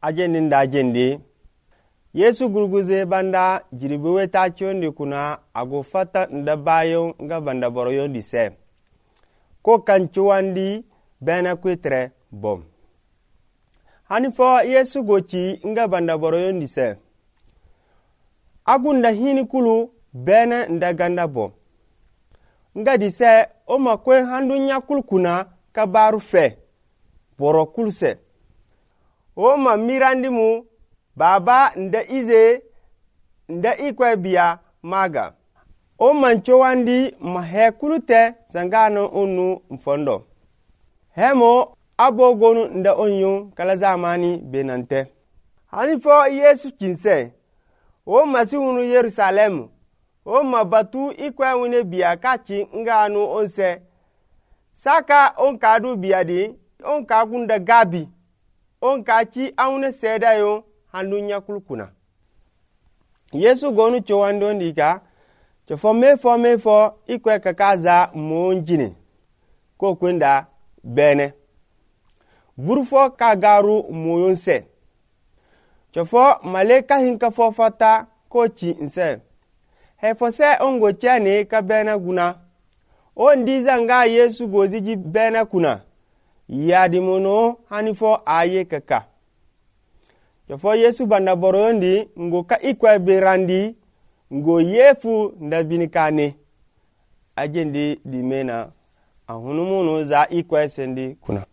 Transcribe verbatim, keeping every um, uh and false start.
ajendi nda ajendi Yesu gurguze banda jiribe weta chondi kuna ago fata nda bayo nga banda boroyo di se ko kanchuwandi bena kwetre bom hanifo Yesu gochi nga banda boroyo di se agunda hini kulu bena nda ganda bom nga di se o makwe handu nyakul kuna kabaru fe boro kulse o ma mirandi mu baba nda ize nda ikwe biya maga o mancho wandi mahe kulute zangano unu mfondo hemo abogonu nda onyo kala zamani benante hanifo Yesu kinse o masihunu Yerusalem o mabatu ikwe wune biya kachi ngano onse saka onkadu biya di onka gunda gabi onka chi awune seda yo handu nyakul kuna Yesu gonu chowando ndika chofo mefo mefo ikwe kakaza monjine ko kwenda bene burfo kagaru moyonse chofo maleka hinka fofata ko chi nse hefose ongo chane ka bene guna o ndiza nga Yesu goziji bene kuna yadi mono hanifo aye kaka chofo Yesu banda boroyondi ngo ka ikwa berandi ngo yefu ndabinikane ajendi dimena ahunu mono za ikwa sendi kuna